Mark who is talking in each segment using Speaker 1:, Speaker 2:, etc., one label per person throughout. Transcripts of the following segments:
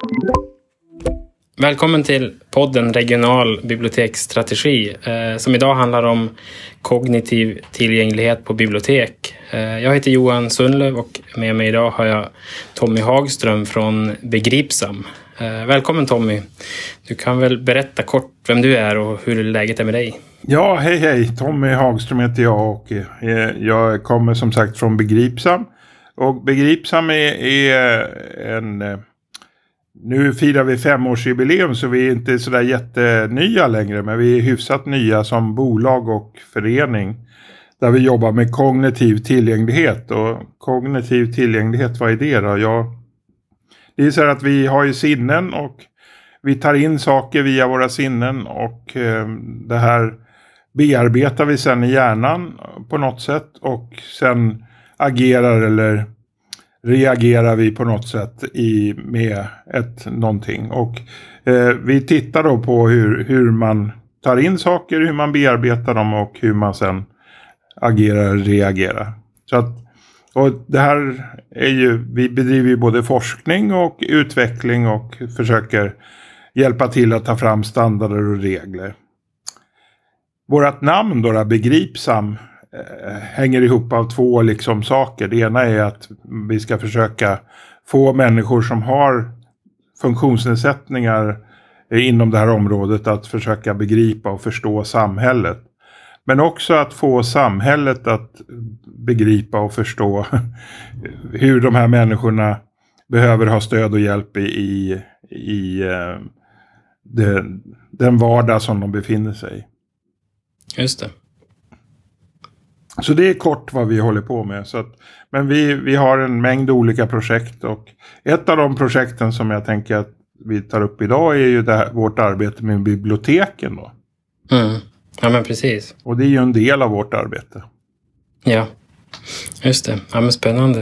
Speaker 1: Välkommen till podden Regional biblioteksstrategi som idag handlar om kognitiv tillgänglighet på bibliotek. Jag heter Johan Sundlöv och med mig idag har jag Tommy Hagström från Begripsam. Välkommen Tommy. Du kan väl berätta kort vem du är och hur läget är med dig?
Speaker 2: Ja, hej. Tommy Hagström heter jag och jag kommer som sagt från Begripsam. Och Begripsam är en... Nu firar vi 5-årsjubileum så vi är inte sådär jättenya längre, men vi är hyfsat nya som bolag och förening där vi jobbar med kognitiv tillgänglighet. Och kognitiv tillgänglighet, vad är det då? Det är så här att vi har ju sinnen och vi tar in saker via våra sinnen och det här bearbetar vi sen i hjärnan på något sätt och sen agerar eller reagerar vi på något sätt med någonting. Och vi tittar då på hur man tar in saker, hur man bearbetar dem och hur man sen agerar och reagerar. Så att, och det här är ju, vi bedriver ju både forskning och utveckling och försöker hjälpa till att ta fram standarder och regler. Vårat namn då, Begripsam, hänger ihop av två saker. Det ena är att vi ska försöka få människor som har funktionsnedsättningar inom det här området att försöka begripa och förstå samhället. Men också att få samhället att begripa och förstå hur de här människorna behöver ha stöd och hjälp i den vardag som de befinner sig i.
Speaker 1: Just det.
Speaker 2: Så det är kort vad vi håller på med. Men vi har en mängd olika projekt och ett av de projekten som jag tänker att vi tar upp idag är ju vårt arbete med biblioteken då.
Speaker 1: Mm. Ja men precis.
Speaker 2: Och det är ju en del av vårt arbete.
Speaker 1: Ja, just det. Ja men spännande.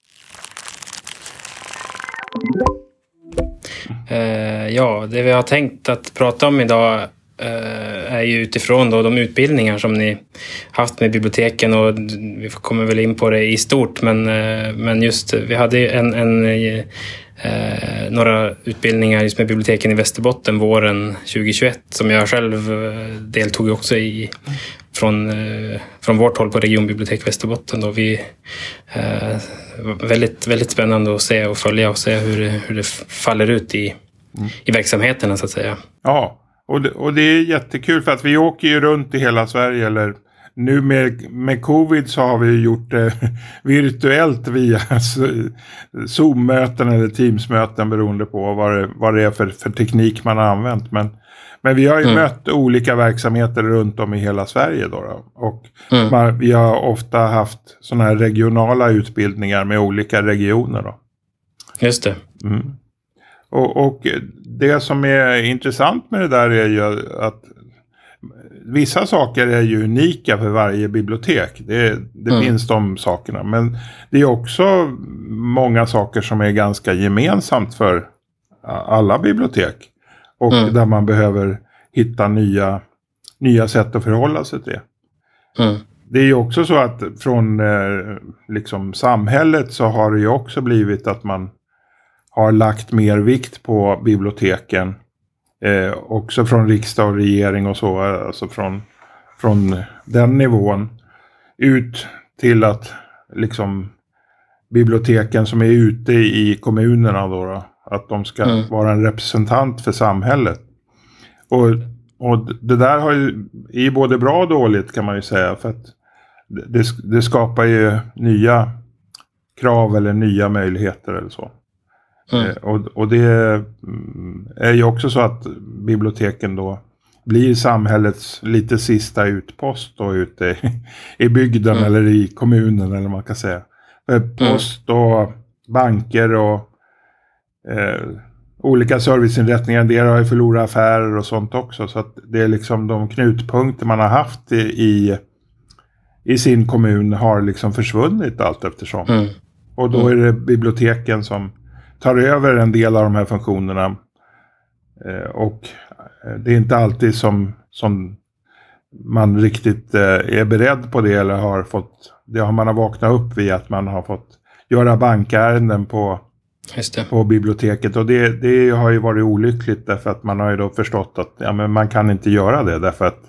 Speaker 1: Det vi har tänkt att prata om idag är ju utifrån då de utbildningar som ni haft med biblioteken, och vi kommer väl in på det i stort, men just vi hade några utbildningar just med biblioteken i Västerbotten våren 2021 som jag själv deltog också i från vårt håll på Regionbibliotek Västerbotten då. Vi väldigt, väldigt spännande att se och följa och se hur det faller ut i verksamheterna så att säga.
Speaker 2: Ja. Och det är jättekul för att vi åker ju runt i hela Sverige, eller nu med covid så har vi gjort det virtuellt via Zoom-möten eller Teams-möten beroende på vad det är för teknik man har använt. Men vi har ju mött olika verksamheter runt om i hela Sverige då. Och vi har ofta haft sådana här regionala utbildningar med olika regioner då.
Speaker 1: Just det.
Speaker 2: Mm. Och det som är intressant med det där är ju att vissa saker är ju unika för varje bibliotek. Det finns de sakerna. Men det är också många saker som är ganska gemensamt för alla bibliotek. Och där man behöver hitta nya sätt att förhålla sig till. Det är ju också så att från samhället så har det ju också blivit att man har lagt mer vikt på biblioteken. Också från riksdag och regering och så. Alltså från den nivån ut till att biblioteken som är ute i kommunerna då, att de ska vara en representant för samhället. Och det där är både bra och dåligt kan man ju säga. För att det skapar ju nya krav eller nya möjligheter eller så. Och det är ju också så att biblioteken då blir samhällets lite sista utpost då ute i bygden eller i kommunen eller man kan säga. Post och banker och olika serviceinrättningar, det har ju förlorat affärer och sånt också. Så att det är de knutpunkter man har haft i sin kommun har försvunnit allt eftersom. Och då är det biblioteken som tar över en del av de här funktionerna. Och det är inte alltid som man riktigt är beredd på det eller har fått, det har man vaknat upp vid att man har fått göra bankärenden på
Speaker 1: Just det.
Speaker 2: På biblioteket. Och det har ju varit olyckligt därför att man har ju då förstått att men man kan inte göra det därför att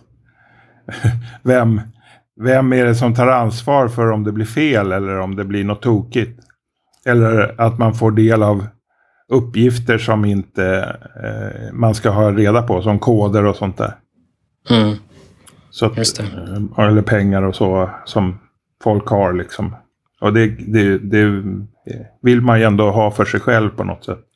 Speaker 2: vem är det som tar ansvar för om det blir fel eller om det blir något tokigt? Eller att man får del av uppgifter som inte man ska ha reda på, som koder och sånt där. Så att,
Speaker 1: just det.
Speaker 2: Eller pengar och så som folk har liksom. Och det vill man ju ändå ha för sig själv på något sätt.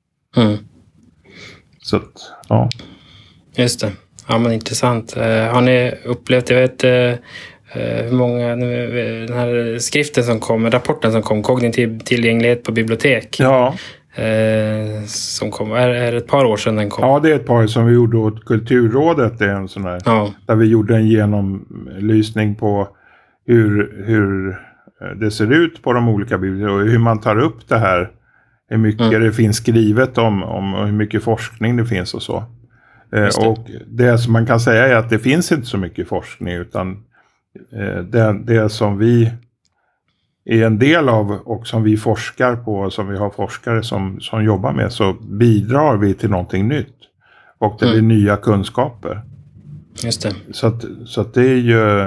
Speaker 2: Så att, ja.
Speaker 1: Just det. Ja, men intressant. Har ni upplevt, jag vet hur många, den här skriften som kom, rapporten som kom, Kognitiv tillgänglighet på bibliotek.
Speaker 2: Ja.
Speaker 1: Som kom, är det ett par år sedan den kom?
Speaker 2: Ja, det är ett par som vi gjorde åt Kulturrådet. Det är en sån där, där vi gjorde en genomlysning på hur det ser ut på de olika biblioteken och hur man tar upp det här. Hur mycket det finns skrivet om och hur mycket forskning det finns och så. Och det som man kan säga är att det finns inte så mycket forskning utan det som vi är en del av och som vi forskar på, som vi har forskare som jobbar med, så bidrar vi till någonting nytt. Och det blir nya kunskaper.
Speaker 1: Just det.
Speaker 2: Så att det är ju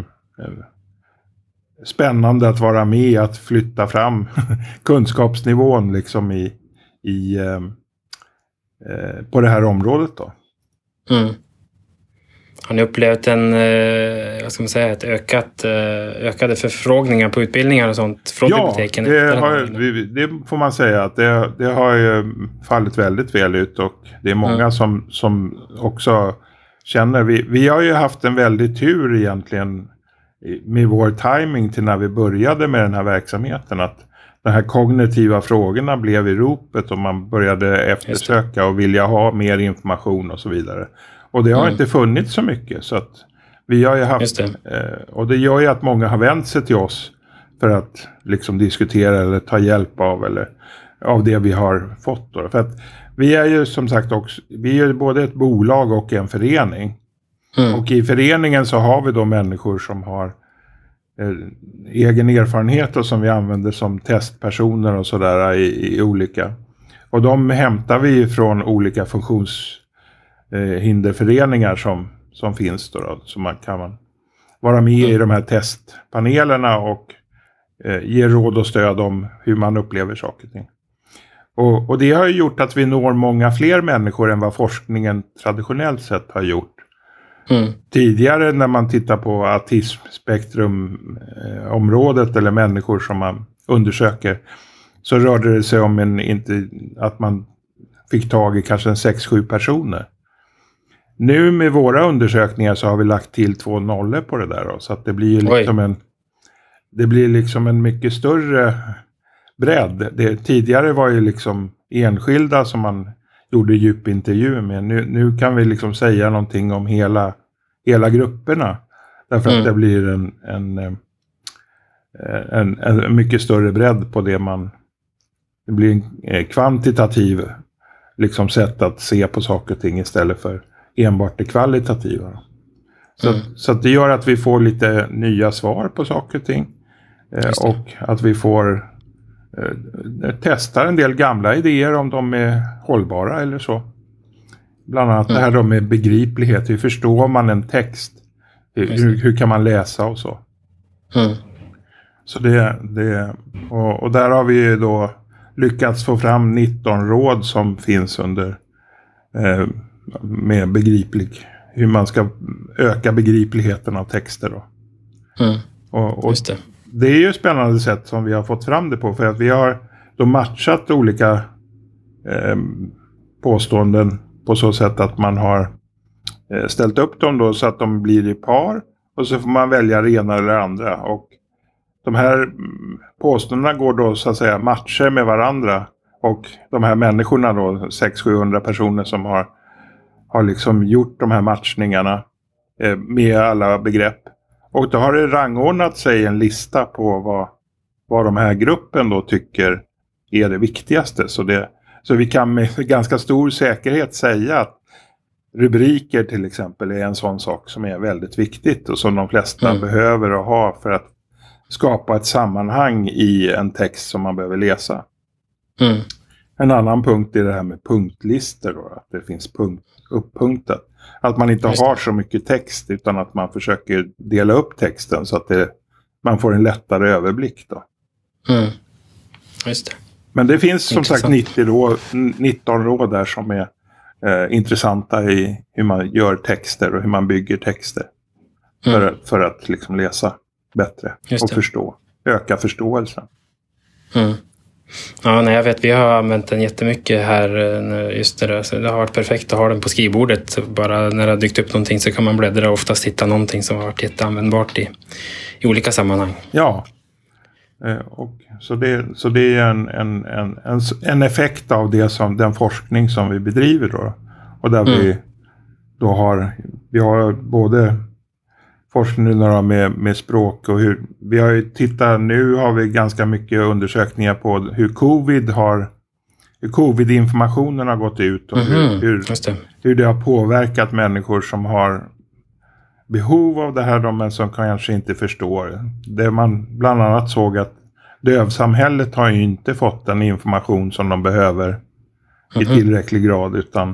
Speaker 2: spännande att vara med, att flytta fram kunskapsnivån liksom på det här området då.
Speaker 1: Har ni upplevt ett ökade förfrågningar på utbildningar och sånt från biblioteken?
Speaker 2: Det får man säga att det har ju fallit väldigt väl ut och det är många som också känner, vi har ju haft en väldigt tur egentligen med vår timing till när vi började med den här verksamheten, att de här kognitiva frågorna blev i ropet och man började eftersöka och vilja ha mer information och så vidare. Och det har inte funnits så mycket, så att vi har ju haft, och det gör ju att många har vänt sig till oss för att liksom diskutera eller ta hjälp av det vi har fått då. För att vi är ju som sagt också, vi är både ett bolag och en förening. Och i föreningen så har vi då människor som har egen erfarenhet och som vi använder som testpersoner och sådär i olika. Och de hämtar vi från olika funktionshinderföreningar som finns då. Så man kan vara med i de här testpanelerna och ge råd och stöd om hur man upplever saker och ting. Och det har ju gjort att vi når många fler människor än vad forskningen traditionellt sett har gjort. Tidigare när man tittar på autismspektrumområdet eller människor som man undersöker, så rörde det sig om att man fick tag i kanske 6-7 personer. Nu med våra undersökningar så har vi lagt till 2 nollor på det där då, så att det blir liksom en mycket större bredd. Tidigare var ju liksom enskilda som man gjorde djupintervjuer med. Nu kan vi liksom säga någonting om hela grupperna. Därför att det blir en mycket större bredd på det det blir en kvantitativ liksom sätt att se på saker och ting istället för enbart det kvalitativa. Så att det gör att vi får lite nya svar på saker och ting. Och att vi får testar en del gamla idéer om de är hållbara eller så. Bland annat det här då med begriplighet. Hur förstår man en text? Hur kan man läsa och så? Så och där har vi då lyckats få fram 19 råd som finns under med hur man ska öka begripligheten av texter då. Och
Speaker 1: just det.
Speaker 2: Det är ju ett spännande sätt som vi har fått fram det på, för att vi har då matchat olika påståenden på så sätt att man har ställt upp dem då så att de blir i par och så får man välja det ena eller andra, och de här påståendena går då så att säga matcher med varandra, och de här människorna då 600-700 personer som har liksom gjort de här matchningarna med alla begrepp. Och då har det rangordnat sig en lista på vad de här gruppen då tycker är det viktigaste. Så vi kan med ganska stor säkerhet säga att rubriker till exempel är en sån sak som är väldigt viktigt och som de flesta behöver att ha för att skapa ett sammanhang i en text som man behöver läsa. En annan punkt är det här med punktlistor då, att det finns upppunktat. Att man inte har så mycket text utan att man försöker dela upp texten så att man får en lättare överblick då.
Speaker 1: Just det.
Speaker 2: Men det finns som sagt 19 råd där som är intressanta i hur man gör texter och hur man bygger texter. För att liksom läsa bättre och förstå. Öka förståelsen.
Speaker 1: Ja, nej, jag vet, vi har använt den jättemycket här just det. Så det har varit perfekt att ha den på skrivbordet. Bara när det har dykt upp någonting så kan man bläddra och oftast hitta någonting som har varit jätteanvändbart i olika sammanhang.
Speaker 2: Ja, och så det är en effekt av det som den forskning som vi bedriver då. Och där vi då har både forskning med språk och hur vi har ju nu har vi ganska mycket undersökningar på hur covid-informationen har gått ut och hur det har påverkat människor som har behov av det här men som kanske inte förstår. Det man bland annat såg att dövsamhället har ju inte fått den information som de behöver i tillräcklig grad, utan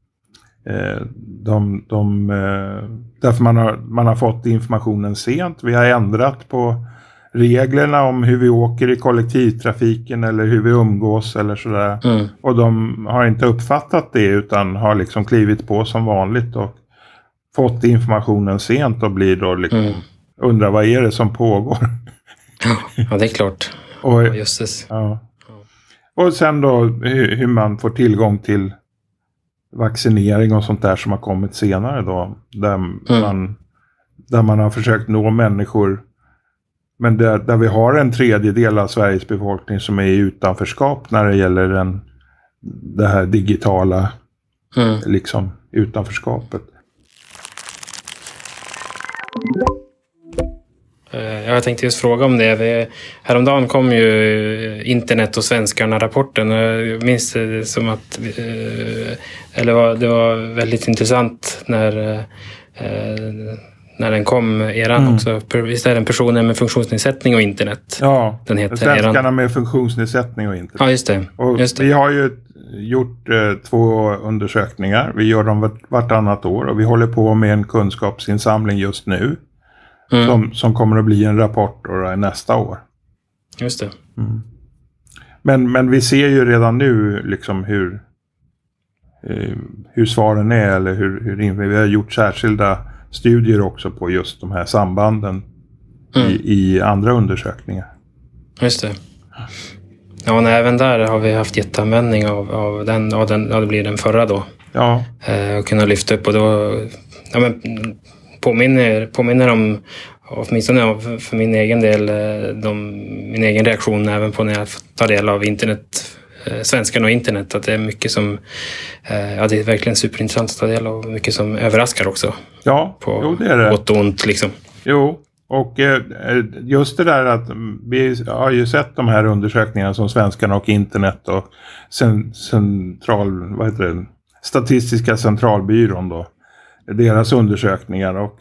Speaker 2: därför man har fått informationen sent. Vi har ändrat på reglerna om hur vi åker i kollektivtrafiken eller hur vi umgås eller sådär. Och de har inte uppfattat det utan har liksom klivit på som vanligt och fått informationen sent och blir då liksom undrar vad är det som pågår.
Speaker 1: Ja, det är klart.
Speaker 2: Och, och sen då hur man får tillgång till vaccinering och sånt där som har kommit senare då. Där man har försökt nå människor. Men där vi har en tredjedel av Sveriges befolkning som är i utanförskap när det gäller det här digitala liksom utanförskapet.
Speaker 1: Jag tänkte just fråga om det. Häromdagen kom ju internet och svenskarna-rapporten. Jag minns det som att det var väldigt intressant när den kom, eran också. Visst är den personen med funktionsnedsättning och internet?
Speaker 2: Ja,
Speaker 1: den heter
Speaker 2: svenskarna med funktionsnedsättning och internet.
Speaker 1: Ja, just det.
Speaker 2: Vi har ju gjort 2 undersökningar. Vi gör dem vartannat år och vi håller på med en kunskapsinsamling just nu. Som kommer att bli en rapport nästa år.
Speaker 1: Just det.
Speaker 2: Men vi ser ju redan nu liksom hur svaren är eller hur vi har gjort särskilda studier också på just de här sambanden i andra undersökningar.
Speaker 1: Just det. Ja, och även där har vi haft jätteanvändning av den, det blir den förra då.
Speaker 2: Ja.
Speaker 1: Och kunna lyfta upp och då påminner om, åtminstone för min egen del, min egen reaktion även på när jag tar del av internet, svenskan och internet, att det är mycket som det är verkligen superintressant att ta del av, mycket som överraskar också.
Speaker 2: Ja, det är det.
Speaker 1: Gott och ont liksom.
Speaker 2: Jo, och just det där att vi har ju sett de här undersökningarna som svenskarna och internet och Statistiska centralbyrån då. Deras undersökningar och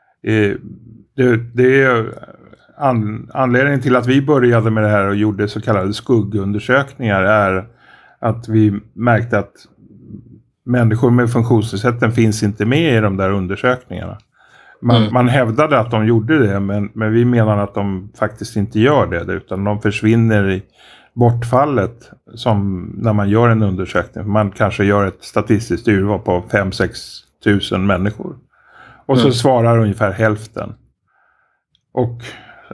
Speaker 2: det är anledningen till att vi började med det här och gjorde så kallade skuggundersökningar är att vi märkte att människor med funktionsnedsättning finns inte med i de där undersökningarna. Man hävdade att de gjorde det, men vi menar att de faktiskt inte gör det, utan de försvinner i bortfallet som när man gör en undersökning. Man kanske gör ett statistiskt urval på 5-6 tusen människor. Och så svarar ungefär hälften. Och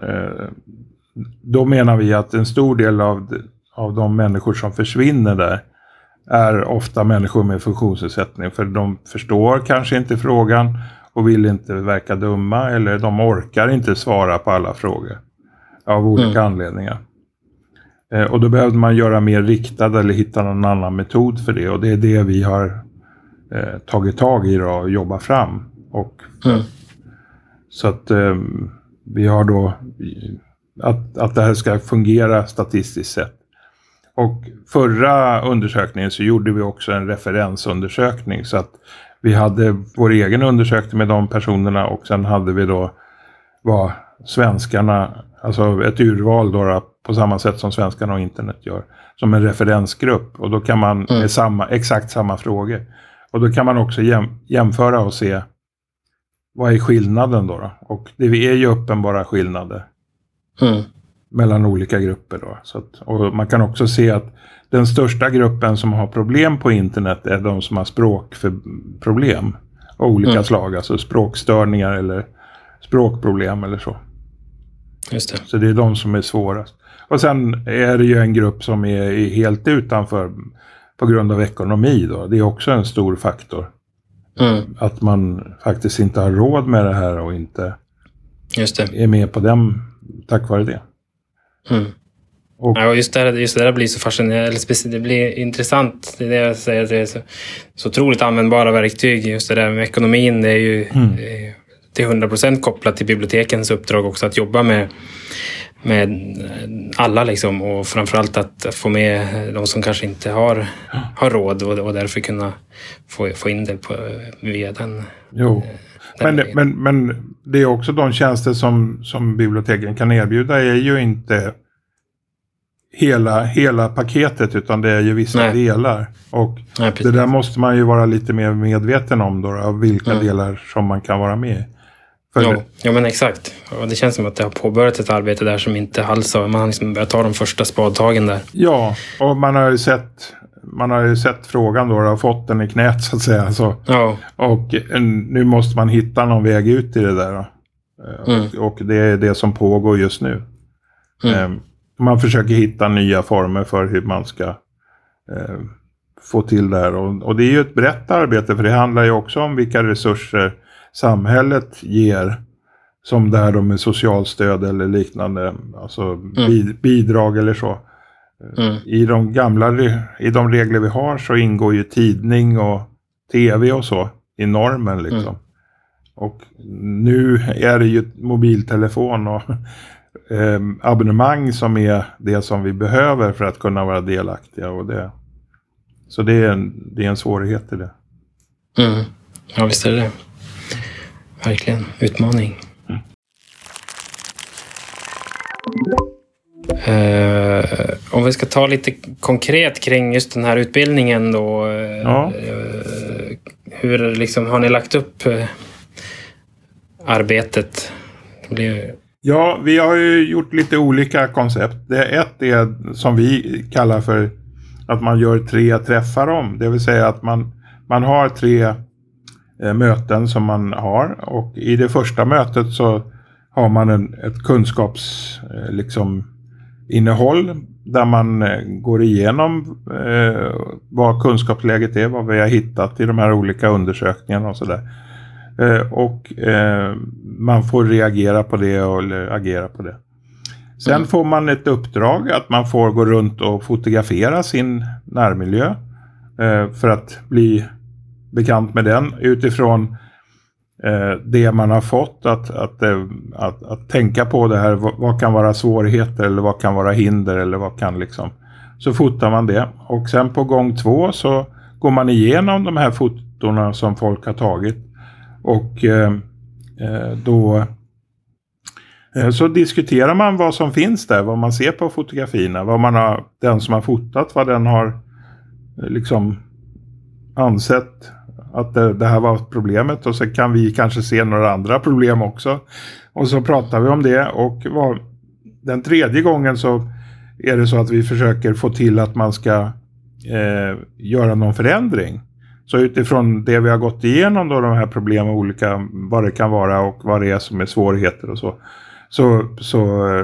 Speaker 2: då menar vi att en stor del av de människor som försvinner där är ofta människor med funktionsnedsättning. För de förstår kanske inte frågan och vill inte verka dumma, eller de orkar inte svara på alla frågor av olika anledningar. Och då behövde man göra mer riktad eller hitta någon annan metod för det. Och det är det vi har tagit tag i och jobba fram. Och så att vi har då att det här ska fungera statistiskt sett. Och förra undersökningen så gjorde vi också en referensundersökning, så att vi hade vår egen undersökning med de personerna och sen hade vi då svenskarna, alltså ett urval då på samma sätt som svenskarna och internet gör, som en referensgrupp. Och då kan man med exakt samma frågor. Och då kan man också jämföra och se vad är skillnaden då. Och det är ju uppenbara skillnader mellan olika grupper då. Så att, och man kan också se att den största gruppen som har problem på internet är de som har språkproblem av olika slag. Alltså språkstörningar eller språkproblem eller så.
Speaker 1: Just det.
Speaker 2: Så det är de som är svårast. Och sen är det ju en grupp som är helt utanför på grund av ekonomi då. Det är också en stor faktor. Att man faktiskt inte har råd med det här och inte är med på dem tack vare det. Och
Speaker 1: just det där blir så fascinerande, eller det blir intressant. Det är det jag säger, det är så otroligt användbara verktyg. Just det där med ekonomin, det är ju till 100% kopplat till bibliotekens uppdrag också, att jobba med alla liksom, och framförallt att få med de som kanske inte har råd och därför kunna få in det via den.
Speaker 2: Jo. Men det är också de tjänster som biblioteken kan erbjuda är ju inte hela paketet, utan det är ju vissa delar. Och det där måste man ju vara lite mer medveten om då, av vilka delar som man kan vara med i.
Speaker 1: Ja, men exakt. Och det känns som att det har påbörjat ett arbete där som inte alls har, man har liksom börjat ta de första spadtagen där.
Speaker 2: Ja, och man har ju sett frågan då och fått den i knät så att säga. Så.
Speaker 1: Ja.
Speaker 2: Och nu måste man hitta någon väg ut i det där då. Och det är det som pågår just nu. Man försöker hitta nya former för hur man ska få till det här. Och det är ju ett brett arbete, för det handlar ju också om vilka resurser samhället ger, som där de med socialstöd eller liknande, alltså bidrag eller så. I de regler vi har så ingår ju tidning och tv och så i normen liksom. Och nu är det ju mobiltelefon och abonnemang som är det som vi behöver för att kunna vara delaktiga, och så det är en svårighet i det.
Speaker 1: Ja, visst är det. Verkligen, utmaning. Om vi ska ta lite konkret kring just den här utbildningen då. Hur liksom har ni lagt upp arbetet?
Speaker 2: Ja, vi har ju gjort lite olika koncept. Ett är som vi kallar för att man gör 3 träffar om. Det vill säga att man har 3 möten som man har, och i det första mötet så har man ett kunskaps innehåll där man går igenom vad kunskapsläget är, vad vi har hittat i de här olika undersökningarna och sådär. Och man får reagera på det eller agera på det. Sen får man ett uppdrag att man får gå runt och fotografera sin närmiljö för att bli bekant med den utifrån det man har fått, att tänka på det här, vad kan vara svårigheter eller vad kan vara hinder eller vad kan så fotar man det, och sen på gång 2 så går man igenom de här fotorna som folk har tagit, och då så diskuterar man vad som finns där, vad man ser på fotografierna, den som har fotat, vad den har ansett att det här var problemet, och så kan vi kanske se några andra problem också, och så pratar vi om det, och den tredje gången så är det så att vi försöker få till att man ska göra någon förändring. Så utifrån det vi har gått igenom då, de här problemen olika, vad det kan vara och vad det är som är svårigheter och så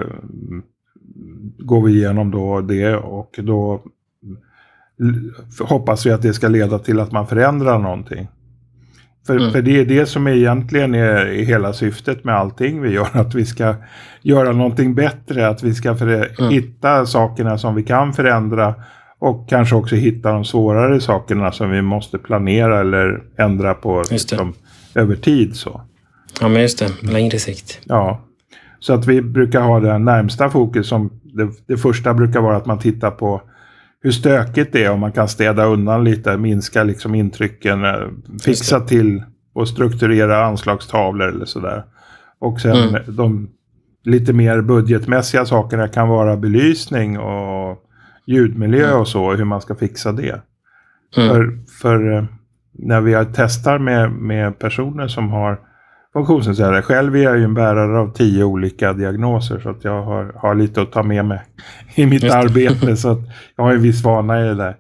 Speaker 2: går vi igenom då det, och då hoppas vi att det ska leda till att man förändrar någonting. För det är det som egentligen är hela syftet med allting vi gör, att vi ska göra någonting bättre, att vi ska hitta sakerna som vi kan förändra, och kanske också hitta de svårare sakerna som vi måste planera eller ändra på över tid. Så.
Speaker 1: Ja, men just det, längre sikt.
Speaker 2: Ja, så att vi brukar ha den närmsta fokus, som det första brukar vara att man tittar på hur stökigt det är, om man kan städa undan lite, minska intrycken, fixa till och strukturera anslagstavlor eller sådär. Och sen lite mer budgetmässiga sakerna kan vara belysning och ljudmiljö och så, hur man ska fixa det. För när vi testar med personer som har funktionsnedsättning, själv är jag ju en bärare av 10 olika diagnoser, så att jag har lite att ta med mig i mitt arbete, så att jag har en viss vana i det där.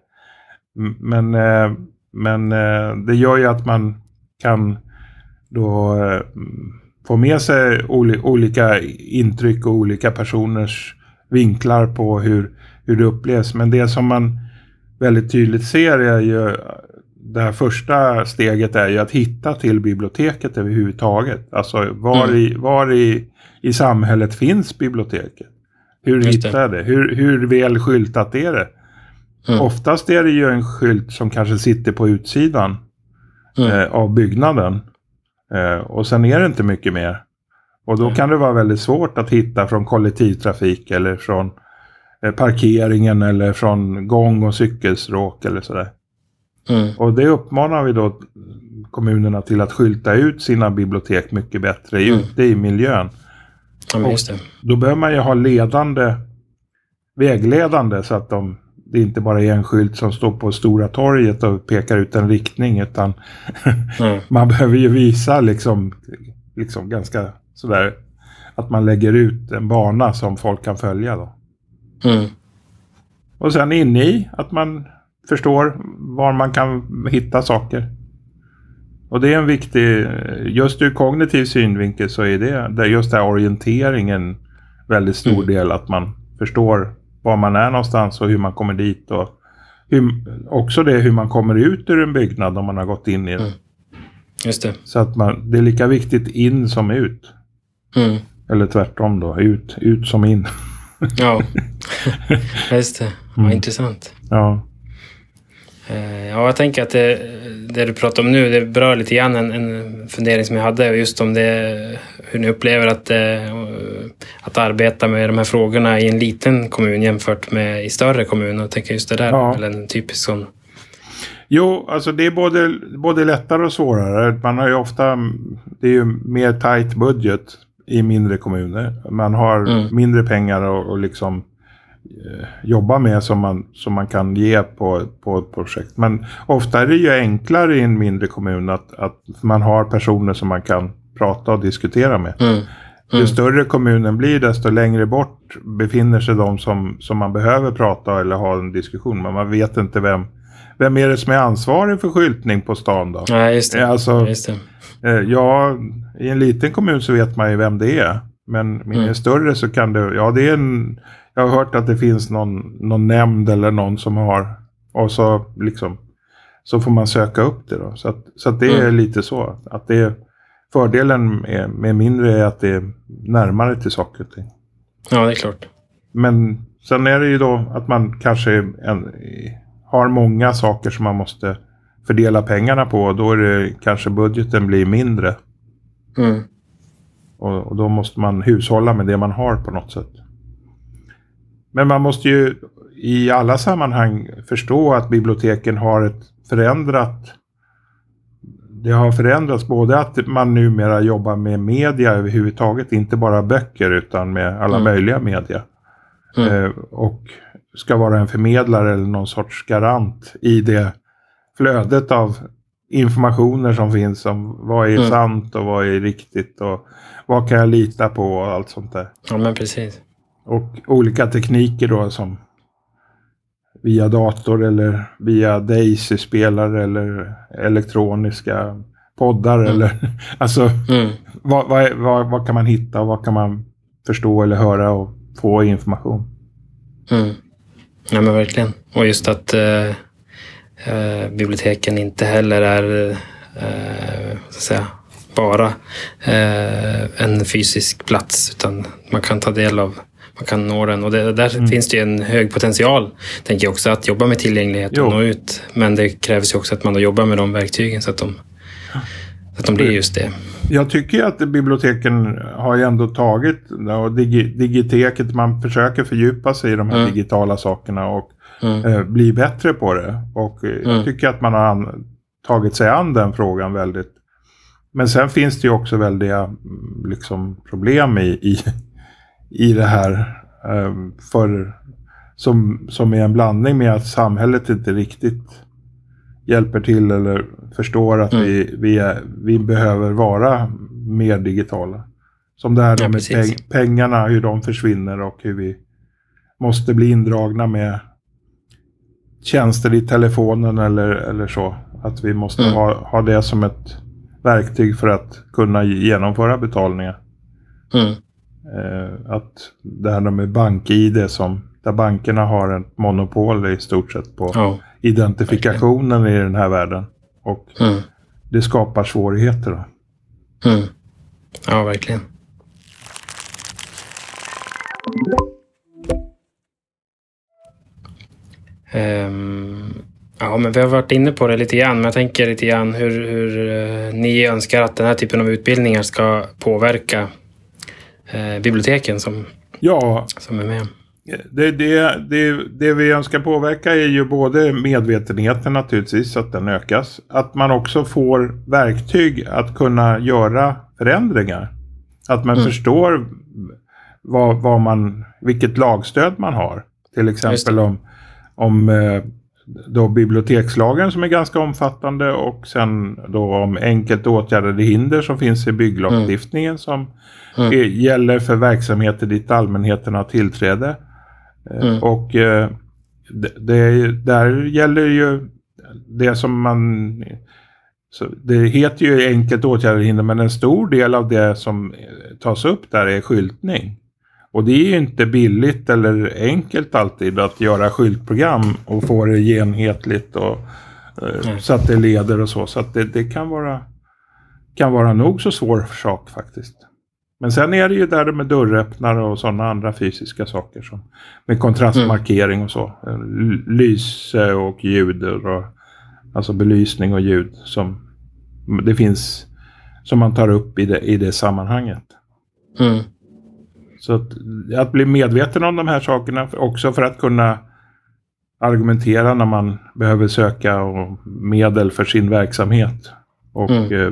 Speaker 2: Men det gör ju att man kan då få med sig olika intryck och olika personers vinklar på hur det upplevs. Men det som man väldigt tydligt ser är ju, det här första steget är ju att hitta till biblioteket överhuvudtaget. Alltså var i samhället finns biblioteket? Hur hittar jag det? Hur väl skyltat är det? Oftast är det ju en skylt som kanske sitter på utsidan av byggnaden. Och sen är det inte mycket mer. Och då kan det vara väldigt svårt att hitta från kollektivtrafik eller från parkeringen eller från gång- och cykelstråk eller sådär. Och det uppmanar vi då kommunerna till att skylta ut sina bibliotek mycket bättre ute i miljön.
Speaker 1: Ja, just det.
Speaker 2: Då behöver man ju ha vägledande så att det inte bara är en skylt som står på Stora torget och pekar ut en riktning, utan man behöver ju visa liksom ganska sådär att man lägger ut en bana som folk kan följa då. Och sen inne i att man förstår var man kan hitta saker. Och det är en viktig, just ur kognitiv synvinkel så är det just där orienteringen väldigt stor del, att man förstår var man är någonstans och hur man kommer dit, och också hur man kommer ut ur en byggnad om man har gått in i den.
Speaker 1: Just det.
Speaker 2: Så att det är lika viktigt in som ut. Eller tvärtom då, ut som in.
Speaker 1: Ja, just det. Vad intressant.
Speaker 2: Ja.
Speaker 1: Ja, jag tänker att det du pratar om nu, det berör lite grann en fundering som jag hade just om det, hur ni upplever att arbeta med de här frågorna i en liten kommun jämfört med i större kommuner. Jag tänker just det där, eller en typisk sån.
Speaker 2: Jo, alltså det är både lättare och svårare. Man har ju ofta, det är ju mer tight budget i mindre kommuner. Man har mindre pengar och liksom jobba med som man kan ge på ett projekt. Men ofta är det ju enklare i en mindre kommun att man har personer som man kan prata och diskutera med. Ju större kommunen blir, desto längre bort befinner sig de som man behöver prata eller ha en diskussion. Men man vet inte vem är det som är ansvarig för skyltning på stan då?
Speaker 1: Ja, just det.
Speaker 2: Alltså,
Speaker 1: just det.
Speaker 2: Ja, i en liten kommun så vet man ju vem det är. Men i en större så kan det, jag har hört att det finns någon nämnd eller någon som har, och så liksom, så får man söka upp det då. Så att det är lite så. Att fördelen med mindre är att det är närmare till saker och ting.
Speaker 1: Ja, det är klart.
Speaker 2: Men sen är det ju då att man kanske har många saker som man måste fördela pengarna på. Och då är det kanske budgeten blir mindre. Och då måste man hushålla med det man har på något sätt. Men man måste ju i alla sammanhang förstå att biblioteken har det har förändrats både att man numera jobbar med media överhuvudtaget, inte bara böcker utan med alla möjliga media. Och ska vara en förmedlare eller någon sorts garant i det flödet av informationer som finns om vad är sant och vad är riktigt och vad kan jag lita på och allt sånt där.
Speaker 1: Ja, men precis.
Speaker 2: Och olika tekniker då som via dator eller via Daisy-spelare eller elektroniska poddar eller alltså vad kan man hitta och vad kan man förstå eller höra och få information.
Speaker 1: Ja, men verkligen. Och just att biblioteken inte heller är så att säga, bara en fysisk plats, utan man kan ta del av, man kan nå den, och där finns det ju en hög potential, tänker jag också, att jobba med tillgänglighet och nå ut, men det krävs ju också att man då jobbar med de verktygen så att de blir just det. Jag
Speaker 2: tycker att biblioteken har ju ändå tagit, och digiteket, man försöker fördjupa sig i de här digitala sakerna och bli bättre på det, och jag tycker att man har tagit sig an den frågan väldigt. Men sen finns det ju också väldiga liksom problem i det här som är en blandning med att samhället inte riktigt hjälper till eller förstår att vi behöver vara mer digitala. Som det här med pengarna, hur de försvinner och hur vi måste bli indragna med tjänster i telefonen eller så. Att vi måste ha det som ett verktyg för att kunna genomföra betalningar. Att det här med bank-ID där bankerna har ett monopol i stort sett på identifikationen i den här världen. Och det skapar svårigheter då.
Speaker 1: Ja, verkligen. Ja, men vi har varit inne på det lite grann. Men jag tänker lite grann hur ni önskar att den här typen av utbildningar ska påverka biblioteken som är med. Det vi önskar påverka är ju både medvetenheten naturligtvis, att den ökas. Att man också får verktyg att kunna göra förändringar. Att man förstår vilket lagstöd man har. Till exempel om då bibliotekslagen som är ganska omfattande, och sen då om enkelt åtgärdade hinder som finns i bygglagstiftningen som gäller för verksamheter dit allmänheten har tillträde. Och där gäller ju det som det heter ju enkelt åtgärdade hinder, men en stor del av det som tas upp där är skyltning. Och det är ju inte billigt eller enkelt alltid att göra skyltprogram och få det enhetligt och så att det leder och så. Så att det kan vara nog så svår sak faktiskt. Men sen är det ju där med dörröppnare och sådana andra fysiska saker som med kontrastmarkering och så. Lyse och ljud och alltså belysning och ljud som det finns som man tar upp i det sammanhanget. Så att bli medveten om de här sakerna också för att kunna argumentera när man behöver söka medel för sin verksamhet och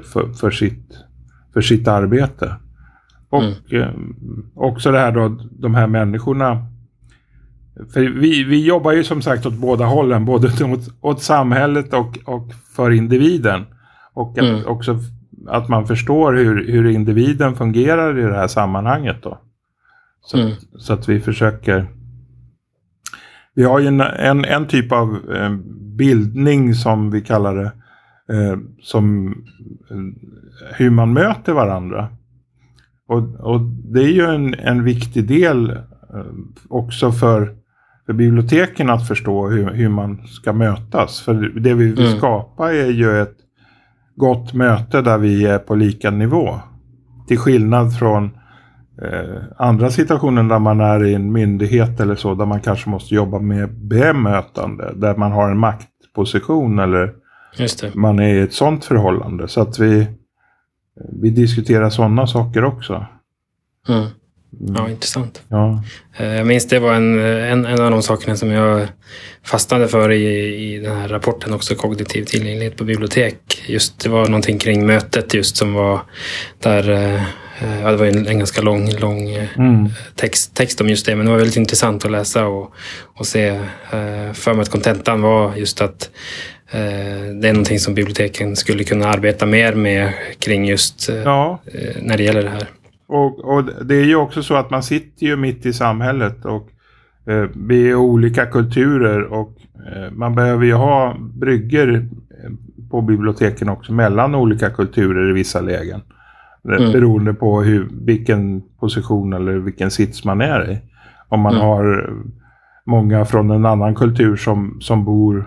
Speaker 1: för sitt arbete. Och också det här då, de här människorna. För vi jobbar ju som sagt åt båda hållen, både åt samhället och för individen. Och också att man förstår hur individen fungerar i det här sammanhanget då. Så att vi försöker. Vi har ju en typ av bildning som vi kallar det, som hur man möter varandra. Och det är ju en viktig del också för biblioteken att förstå hur man ska mötas. För det vi vill skapa är ju ett gott möte där vi är på lika nivå. Till skillnad från andra situationer där man är i en myndighet eller så, där man kanske måste jobba med bemötande, där man har en maktposition eller man är i ett sånt förhållande. Så att vi diskuterar sådana saker också. Ja, intressant.
Speaker 2: Ja.
Speaker 1: Jag minns det var en av de sakerna som jag fastnade för i den här rapporten också, kognitiv tillgänglighet på bibliotek. Just det var någonting kring mötet just som var där, det var en ganska lång text om just det, men det var väldigt intressant att läsa och se. För mig att kontentan var just att det är någonting som biblioteken skulle kunna arbeta mer med kring just när det gäller det här.
Speaker 2: Och det är ju också så att man sitter ju mitt i samhället och vi är olika kulturer och man behöver ju ha brygger på biblioteken också mellan olika kulturer i vissa lägen. Beroende på vilken position eller vilken sits man är i. Om man har många från en annan kultur som bor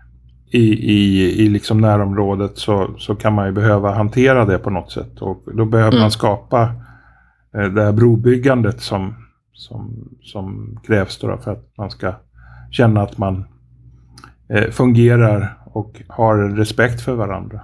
Speaker 2: i liksom närområdet så kan man ju behöva hantera det på något sätt. Och då behöver man skapa det här brobyggandet som krävs då för att man ska känna att man fungerar och har respekt för varandra.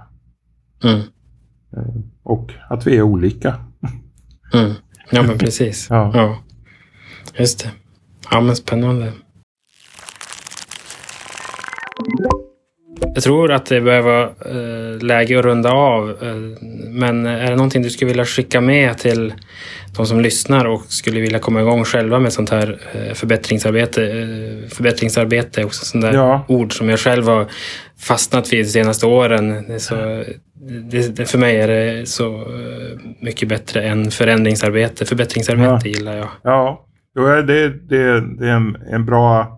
Speaker 2: Och att vi är olika.
Speaker 1: Ja, men precis. Ja. Just det. Ja, men spännande. Jag tror att det behöver vara läge att runda av. Men är det någonting du skulle vilja skicka med till de som lyssnar och skulle vilja komma igång själva med sånt här förbättringsarbete och sånt där ord som jag själv har fastnat vid de senaste åren. För mig är det så mycket bättre än förändringsarbete. Förbättringsarbete gillar jag.
Speaker 2: Ja, det är en bra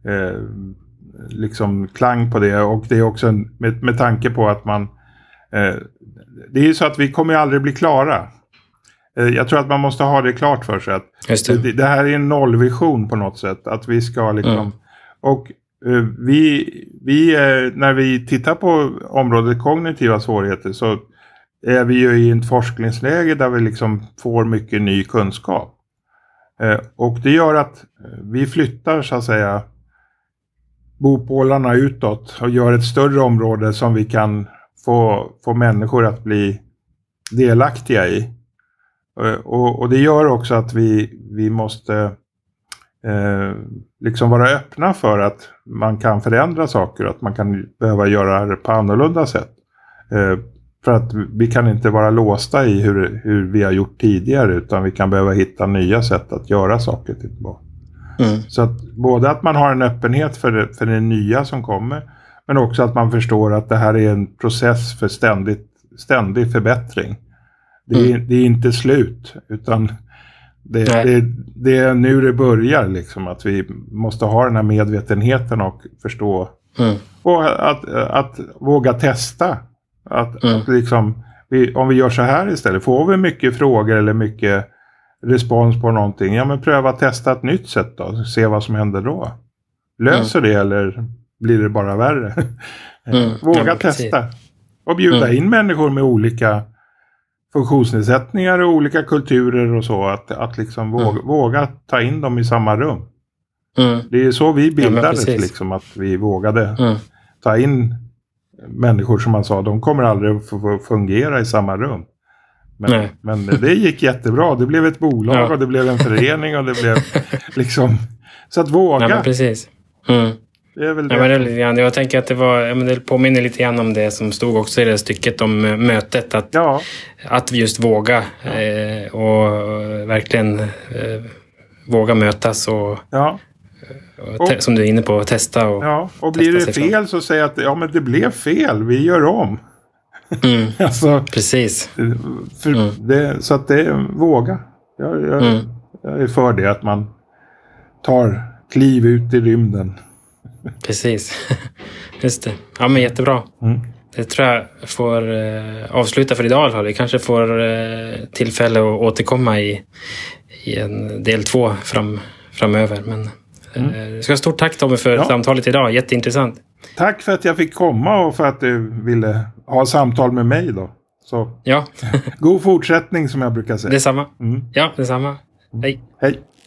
Speaker 2: liksom klang på det, och det är också med tanke på att man det är ju så att vi kommer aldrig bli klara. Jag tror att man måste ha det klart för sig att det här är en nollvision på något sätt, att vi ska liksom och vi när vi tittar på området kognitiva svårigheter så är vi ju i ett forskningsläge där vi liksom får mycket ny kunskap. Och det gör att vi flyttar så att säga bopålarna utåt och gör ett större område som vi kan få människor att bli delaktiga i. Och det gör också att vi måste liksom vara öppna för att man kan förändra saker, att man kan behöva göra det på annorlunda sätt. För att vi kan inte vara låsta i hur vi har gjort tidigare, utan vi kan behöva hitta nya sätt att göra saker tillbaka. Så att både att man har en öppenhet för det nya som kommer, men också att man förstår att det här är en process för ständig förbättring. Det är inte slut, utan det är nu det börjar liksom, att vi måste ha den här medvetenheten och förstå och att våga testa att liksom om vi gör så här istället, får vi mycket frågor eller mycket respons på någonting, ja men pröva att testa ett nytt sätt då, se vad som händer då. Löser det eller blir det bara värre? Våga testa och bjuda in människor med olika funktionsnedsättningar och olika kulturer och så, att liksom våga ta in dem i samma rum. Det är så vi bildades, liksom, att vi vågade ta in människor som man sa, de kommer aldrig att fungera i samma rum. Men det gick jättebra. Det blev ett bolag och det blev en förening och det blev liksom, så att våga.
Speaker 1: Nej, men precis.
Speaker 2: Det är väl det.
Speaker 1: Ja, men det, jag tänker att det påminner lite grann om det som stod också i det stycket om mötet. Att vi just våga och verkligen våga mötas och som du är inne på, testa.
Speaker 2: Och blir det fel så säg att men det blev fel, vi gör om. Alltså,
Speaker 1: precis.
Speaker 2: Så att det är våga. Jag är för det, att man tar kliv ut i rymden.
Speaker 1: Precis. Just det. Ja, men jättebra. Det tror jag får avsluta för idag i alla fall. Vi kanske får tillfälle att återkomma i en del 2 framöver. Men jag ska ha stort tack Tommy för samtalet idag. Jätteintressant.
Speaker 2: Tack för att jag fick komma och för att du ville ha samtal med mig då. Så.
Speaker 1: Ja.
Speaker 2: God fortsättning som jag brukar säga.
Speaker 1: Detsamma. Ja, detsamma. Hej.
Speaker 2: Hej.